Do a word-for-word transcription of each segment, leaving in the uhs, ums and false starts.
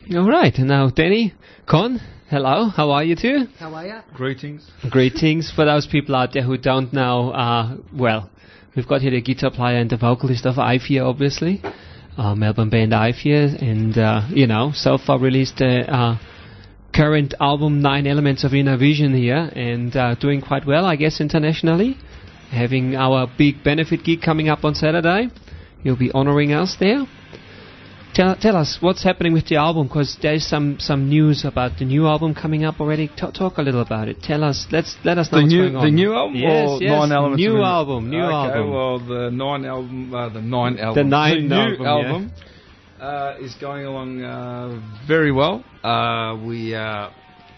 All right, and now Danny, Con, hello, how are you two? How are you? Greetings. Greetings. For those people out there who don't know, uh, well, we've got here the guitar player and the vocalist of I Fear, obviously, uh, Melbourne band I Fear, and, uh, you know, so far released the uh, current album Nine Elements of Inner Vision here, and uh, doing quite well, I guess, internationally. Having our big benefit gig coming up on Saturday. You'll be honouring us there. Tell, tell us what's happening with the album, because there's some, some news about the new album coming up already. T- talk a little about it. Tell us. Let's let us know the what's new, going on. The new album, yes, or yes, Nine Elements? New of album, new okay, album. Well, the nine album, uh, the nine album, the nine the album, new album yeah. uh, is going along uh, very well. Uh, we are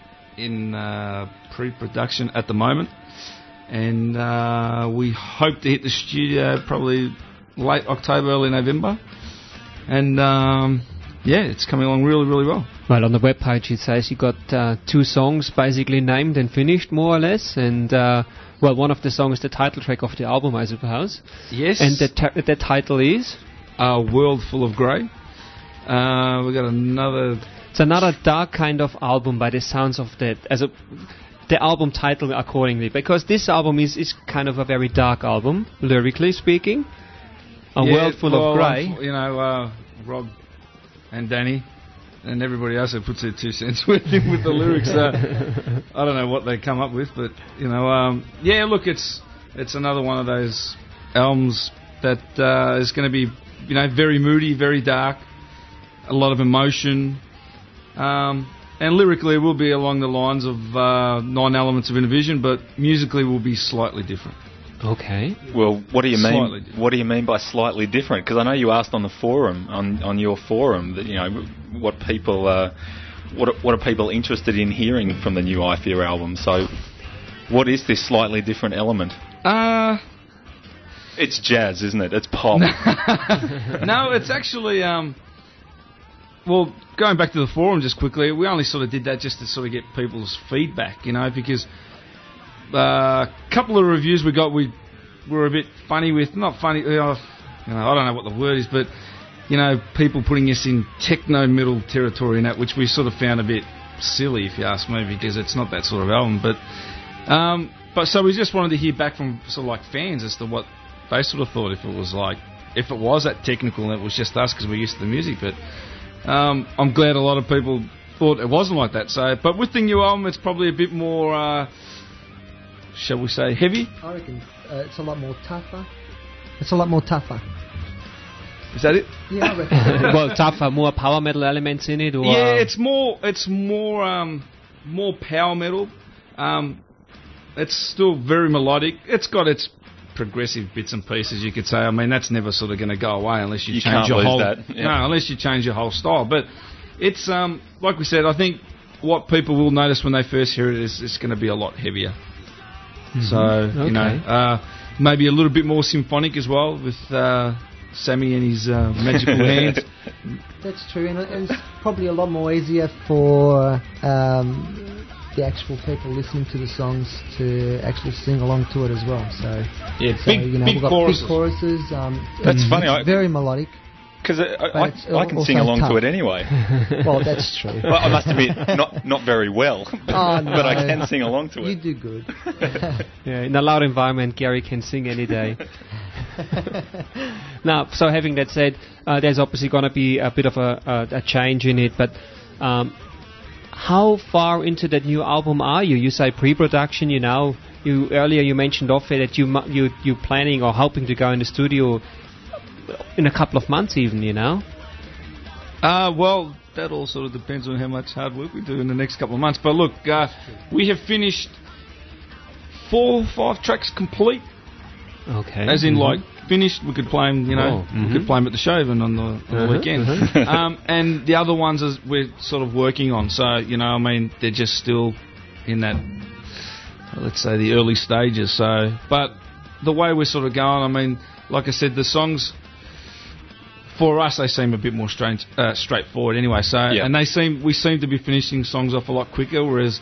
in uh, pre-production at the moment, and uh, we hope to hit the studio probably late October, early November, and. Um, Yeah, it's coming along really, really well. Well, on the webpage it says you got uh, two songs basically named and finished, more or less, and uh, well, one of the songs is the title track of the album, I suppose. Yes. And the t- the title is A World Full of Grey. Uh, we got another. It's another dark kind of album by the sounds of that, as a the album title accordingly, because this album is is kind of a very dark album, lyrically speaking. A yeah, World Full well, of Grey. Um, you know, uh, Rob. And Danny, and everybody else who puts their two cents with him with the lyrics. Uh, I don't know what they come up with, but you know, um, yeah. Look, it's it's another one of those albums that uh, is going to be, you know, very moody, very dark, a lot of emotion, um, and lyrically it will be along the lines of uh, Nine Elements of Inner Vision, but musically will be slightly different. Okay. Well, what do you Slightly mean? different. What do you mean by slightly different? Because I know you asked on the forum, on on your forum, that you know what people, uh, what what are people interested in hearing from the new I Fear album? So, what is this slightly different element? Uh It's jazz, isn't it? It's pop. No, it's actually. Um, well, going back to the forum just quickly, we only sort of did that just to sort of get people's feedback, you know, because. A uh, couple of reviews we got we were a bit funny with, not funny, you know, you know, I don't know what the word is, but, you know, people putting us in techno-metal territory and that, which we sort of found a bit silly, if you ask me, because it's not that sort of album. But, um, but so we just wanted to hear back from sort of like fans as to what they sort of thought, if it was like, if it was that technical and it was just us because we're used to the music. But um, I'm glad a lot of people thought it wasn't like that. So, but with the new album, it's probably a bit more... Uh, shall we say, heavy? I reckon uh, it's a lot more tougher. It's a lot more tougher. Is that it? Yeah, I reckon. Well, tougher, more power metal elements in it, or yeah, it's more, it's more, um, more power metal. Um, it's still very melodic. It's got its progressive bits and pieces, you could say. I mean, that's never sort of going to go away unless you, You change can't your lose whole. that, yeah. No, unless you change your whole style. But it's um, like we said. I think what people will notice when they first hear it is it's going to be a lot heavier. Mm-hmm. So, okay. you know, uh, maybe a little bit more symphonic as well with uh, Sammy and his uh, magical hands. That's true, and it's probably a lot more easier for um, the actual people listening to the songs to actually sing along to it as well. So, Yeah, so big, you know, big we've got choruses. big choruses. Um, That's it's funny, I- Very melodic. Because I, I, But it's I can also sing along tough. to it anyway. Well, that's true. Well, I must admit, not not very well, but, Oh, no. but I can sing along to You it. do good. Yeah, in a loud environment, Gary can sing any day. Now, so having that said, uh, there's obviously going to be a bit of a, a, a change in it, but um, how far into that new album are you? You say pre-production, you know. You earlier you mentioned off air that you mu- you you planning or hoping to go in the studio in a couple of months, even, you know. Uh, well, that all sort of depends on how much hard work we do in the next couple of months. But look, uh, we have finished four, five tracks complete. Okay. As in, Mhm. like, finished. We could play them, you know, Oh, we mhm. could play them at the show even on the, on Uh-huh, the weekend. uh-huh. um, and the other ones is we're sort of working on. So, you know, I mean, they're just still in that, let's say, the early stages. So, but the way we're sort of going, I mean, like I said, the songs, for us, they seem a bit more strange, uh, straightforward anyway. So, Yeah. and they seem, we seem to be finishing songs off a lot quicker, whereas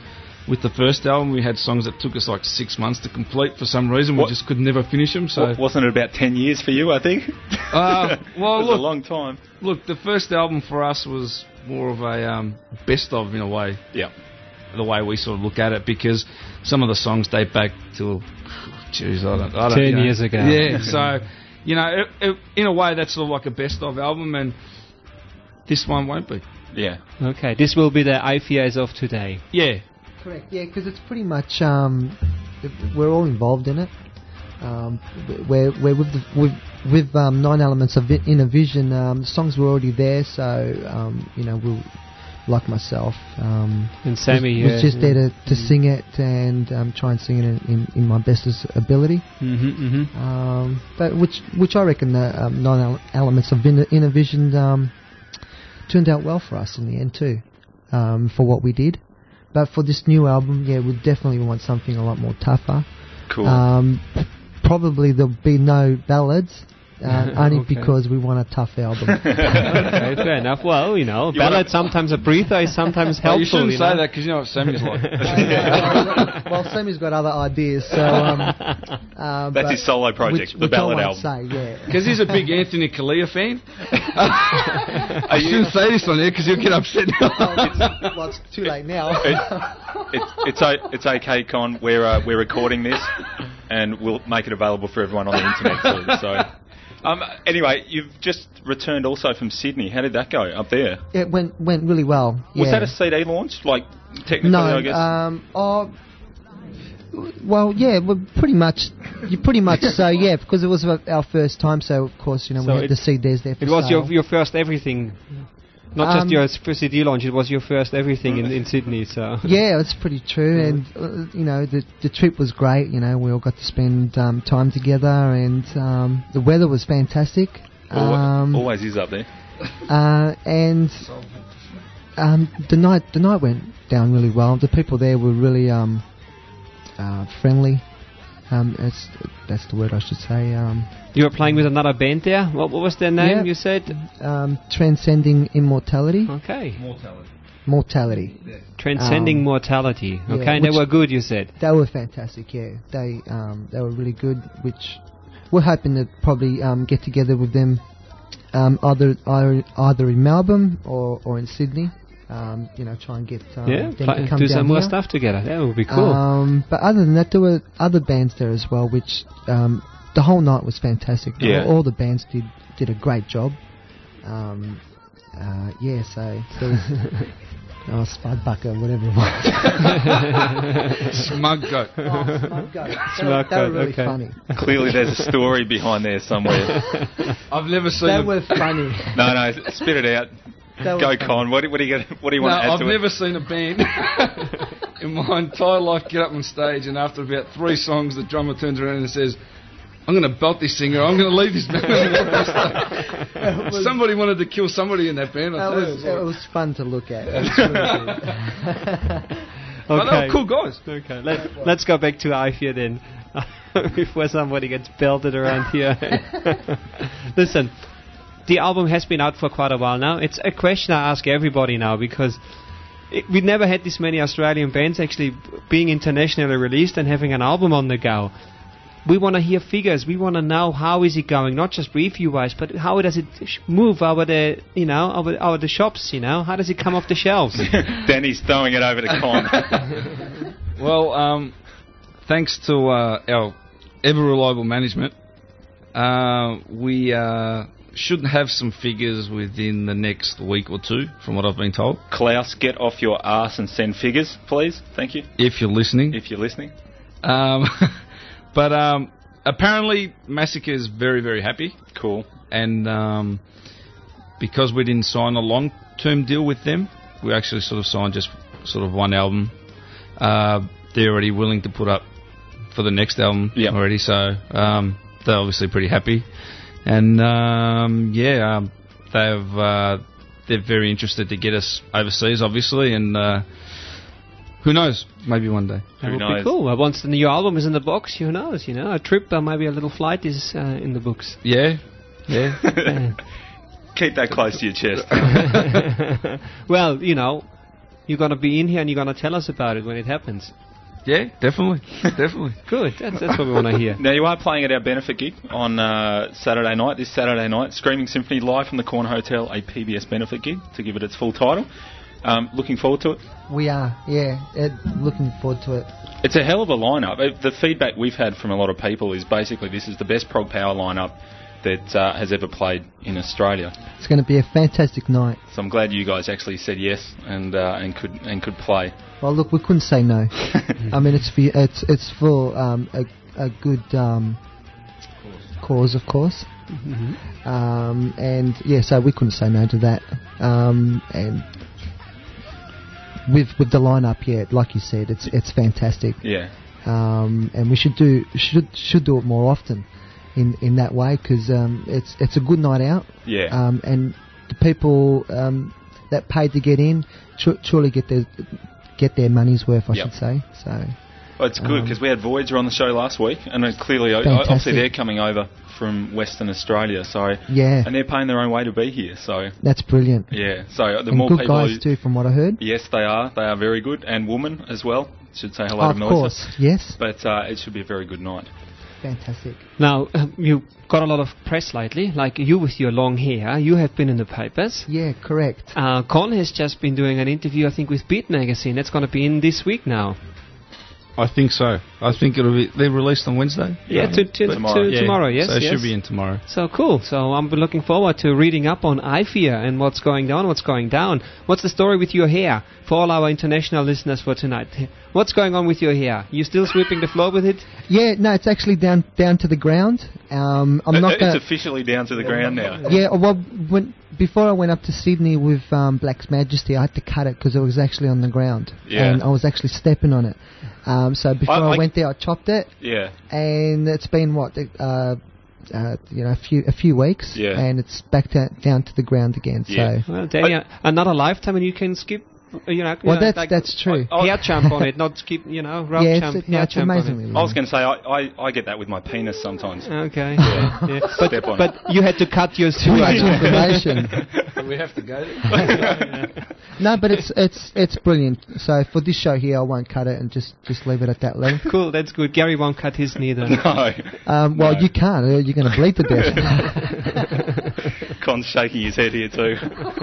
with the first album, we had songs that took us like six months to complete for some reason. What? We just could never finish them. So Wa- wasn't it about ten years for you? I think. Uh, well, it was look, a long time. Look, the first album for us was more of a um, best of in a way. Yeah. The way we sort of look at it, because some of the songs date back to, jeez, I don't, I don't Ten you know. years ago. Yeah, so you know, it, it, in a way, that's sort of like a best of album, and this one won't be. Yeah. Okay, this will be the I Fear as of today. Yeah. Correct. Yeah, because it's pretty much um, we're all involved in it. Um, we're we're with the, with with um, nine elements of vi- Inner Vision. Um, the songs were already there, so um, you know we'll. Like myself, um, And Sammy, was, yeah, was just yeah. there to, to sing it and um, try and sing it in, in, in my bestest ability. Mm-hmm, mm-hmm. Um, but which which I reckon the um, nine ele- elements of Inner, Inner Vision um, turned out well for us in the end too, um, for what we did. But for this new album, yeah, we definitely want something a lot more tougher. Cool. Um, probably there'll be no ballads. Uh, only Okay. because we want a tough album. Okay, fair enough. Well, you know, You ballad wanna- sometimes a breather is sometimes Well, helpful. you shouldn't you say know? that because you know what Sammy's like. well, well, Sammy's got other ideas, so um, uh, That's but his solo project, which, the which ballad I album. won't say, yeah. Because he's a big Anthony Kalia fan. I shouldn't say this on there because he'll get upset. Well, it's too late now. It, it's it's o- it's okay, Con. We're uh, we're recording this, and we'll make it available for everyone on the internet too. So, um, anyway, you've just returned also from Sydney. How did that go up there? It went went really well. Was yeah. that a C D launch? Like technically, no? I guess. Um, oh, well, yeah, well, pretty much. You pretty much so, yeah, because it was our first time. So of course, you know, So we had it- the C Ds there for It was your sale. your first everything, not Um, just your first C D launch. It was your first everything in, in Sydney. So Yeah, it's pretty true, and uh, you know the the trip was great. You know, we all got to spend um, time together, and um, the weather was fantastic. Al- Um, always is up there. uh, and um, the night the night went down really well. The people there were really um, uh, friendly. Um, that's that's the word I should say. Um, you were playing with another band there. What, what was their name? Yeah. You said. um, transcending immortality, Okay. mortality. Transcending Um, mortality. yeah, Okay, and they which- were good. You said. They were fantastic. Yeah, they um, they were really good. Which we're hoping to probably um, get together with them um, either either either in Melbourne or, or in Sydney. Um, you know, try and get um, Yeah, them play, to come do down some more here. stuff together. That would be cool. Um, but other than that, there were other bands there as well, which um, the whole night was fantastic. Yeah. All, all the bands did did a great job. Um, uh, yeah, so there was oh, Spudbucker, whatever it was. Smug goat. Oh, Smug Goat. They were- Smug they were Goat, really okay. funny. Clearly, there's a story behind there somewhere. I've never seen. They a, were funny. No, no, spit it out. They were Go, funny. Con. What, do- what do you get, What do you no, want to add I've to never it? seen a band in my entire life get up on stage, and after about three songs, the drummer turns around and says, "I'm going to belt this singer. I'm going to leave this band." It was- Somebody wanted to kill somebody in that band. I It tell you, was, it was it like- was fun to look at. It was really good. But they were cool guys. Okay, let, let's go back to I Fear then, before somebody gets belted around here. Listen, the album has been out for quite a while now. It's a question I ask everybody now because it, we've never had this many Australian bands actually being internationally released and having an album on the go. We want to hear figures. We want to know how is it going, not just review-wise, but how does it sh- move over the, you know, over, over the shops. You know, how does it come off the shelves? Danny's throwing it over to Con. Well, um, thanks to uh, our ever reliable management, uh, we uh, should have some figures within the next week or two, from what I've been told. Klaus, get off your ass and send figures, please. Thank you. If you're listening. If you're listening. Um, but um, apparently, Massacre is very, very happy. Cool. And um, because we didn't sign a long-term deal with them, we actually sort of signed just sort of one album. Uh, they're already willing to put up for the next album Yep. already, so um, they're obviously pretty happy. And um, yeah, um, they've uh, they're very interested to get us overseas, obviously, and uh, who knows, maybe one day. That Who would knows? be cool. Uh, Once the new album is in the box, who knows? You know, a trip or maybe a little flight is uh, in the books. Yeah, yeah. Uh, Keep that close to your chest. well, you know, you're going to be in here and you're going to tell us about it when it happens. Yeah, definitely, definitely. Good. That's that's what we want to hear. Now, you are playing at our benefit gig on uh, Saturday night, this Saturday night, Screaming Symphony live from the Corner Hotel, a P B S benefit gig, to give it its full title. Um, looking forward to it? We are, yeah, Ed, looking forward to it. It's a hell of a lineup. Uh, The feedback we've had from a lot of people is basically this is the best prog power lineup that uh, has ever played in Australia. It's going to be a fantastic night. So I'm glad you guys actually said yes and uh, and could and could play. Well, look, we couldn't say no. I mean, it's for, it's it's for um, a a good um, cause, of course. Mm-hmm. Um, and yeah, so we couldn't say no to that. Um, and with with the lineup, yeah, like you said, it's it's fantastic. Yeah. Um, and we should do should should do it more often, in, in that way, because um, it's it's a good night out. Yeah. Um, and the people um, that paid to get in sh- surely get their get their money's worth, I Yep. should say. So Well, it's good Um, because we had Voyager on the show last week, and uh, clearly, o- Fantastic. obviously, they're coming over from Western Australia, so yeah, and they're paying their own way to be here. So that's brilliant. yeah, so the And more good people, guys who, too, from what I heard. yes, they are. They are very good, and woman as well. Should say hello Oh, to of Melissa. course, yes, But uh, it should be a very good night. fantastic. Now, um, you got a lot of press lately, like you with your long hair. You have been in the papers. Yeah, correct. Uh, Con has just been doing an interview, I think, with Beat Magazine. That's going to be in this week now. I think so. I think it'll be. They're released on Wednesday. Yeah, to, to, Tomorrow. to Yeah. tomorrow, yes. So it yes. should be in tomorrow. So cool. So I'm looking forward to reading up on I F I A and what's going on, what's going down. What's the story with your hair for all our international listeners for tonight? What's going on with your hair? You still sweeping the floor with it? Yeah, no, it's actually down down to the ground. Um, I'm It- not it's going. officially down to the ground now. Yeah, well, when before I went up to Sydney with um, Black's Majesty, I had to cut it because it was actually on the ground, Yeah. and I was actually stepping on it. Um, so before I- I, I- went there, I chopped it, Yeah. and it's been what, uh, uh, you know, a few a few weeks, Yeah. and it's back to, down to the ground again. Yeah. So, Well, there you another lifetime and you can skip, you know, you well, know, that's like that's true. I- hair jump on it, not skip, you know, rope yeah, jump, it's, no, hair it's jump on amazingly. I was going to say, I, I, I get that with my penis sometimes. it. Okay. Yeah. Yeah. But, Step on but you had to cut yours Too too. much information. We have to go. No, but it's it's it's brilliant. So for this show here, I won't cut it and just, just leave it at that length. Cool, that's good. Gary won't cut his neither. No. Um, well, No. you can't. uh, You're going to bleed to death. Con's shaking his head here too.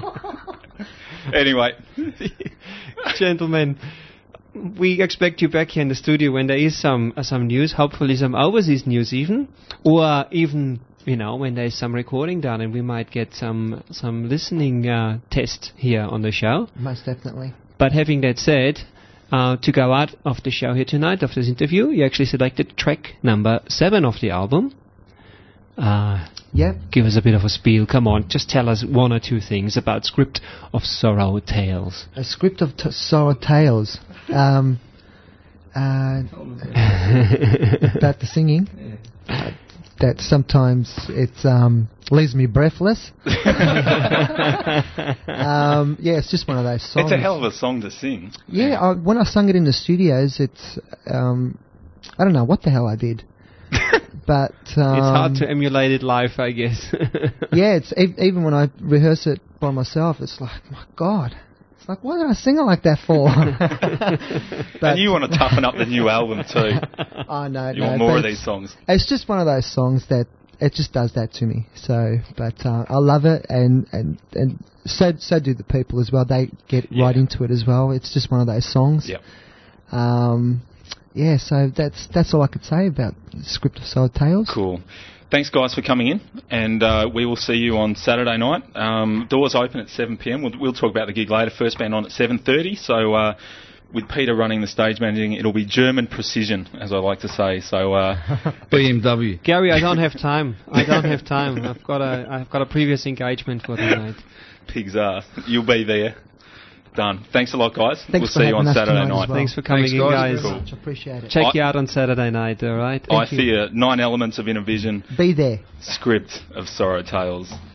Anyway, Gentlemen, we expect you back here in the studio when there is some uh, some news, hopefully some overseas news even, or even, you know, when there's some recording done and we might get some some listening uh, test here on the show. Most definitely. But having that said, uh, to go out of the show here tonight, of this interview, you actually selected track number seven of the album. Uh, Yep. give us a bit of a spiel. Come on, just tell us one or two things about Script of Sorrow Tales. A script of t- sorrow tales. Um, uh, about the singing. Uh, that sometimes it um, leaves me breathless. um, yeah, it's just one of those songs. it's a hell of a song to sing. Yeah, I, when I sung it in the studios, it's um, I don't know what the hell I did, but um, It's hard to emulate it live, I guess. yeah, it's ev- even when I rehearse it by myself, it's like, my God, it's like, why did I sing it like that for? But And you want to toughen up the new album too. I know, You no, want more but of it's- these songs. It's just one of those songs that it just does that to me. So, but uh, I love it, and and and so so do the people as well. They get Yeah. right into it as well. It's just one of those songs. Yep. Um, yeah. So that's that's all I could say about the Script of Soul Tales. Cool. Thanks, guys, for coming in, and uh, we will see you on Saturday night. Um, doors open at seven p m. We'll, we'll talk about the gig later. First band on at seven thirty. So uh, with Peter running the stage managing, it'll be German precision, as I like to say. So uh, B M W. Gary, I don't have time. I don't have time. I've got a I've got a previous engagement for tonight. pig's ass. You'll be there. Done. Thanks a lot, guys. Thanks we'll for see you on having us Saturday tonight as night. well. Thanks for coming Thanks, in, guys. guys. Cool. Much appreciate it. Check I- you out on Saturday night, all right? I you. fear nine elements of Inner Vision, Be there. script of Sorrow Tales.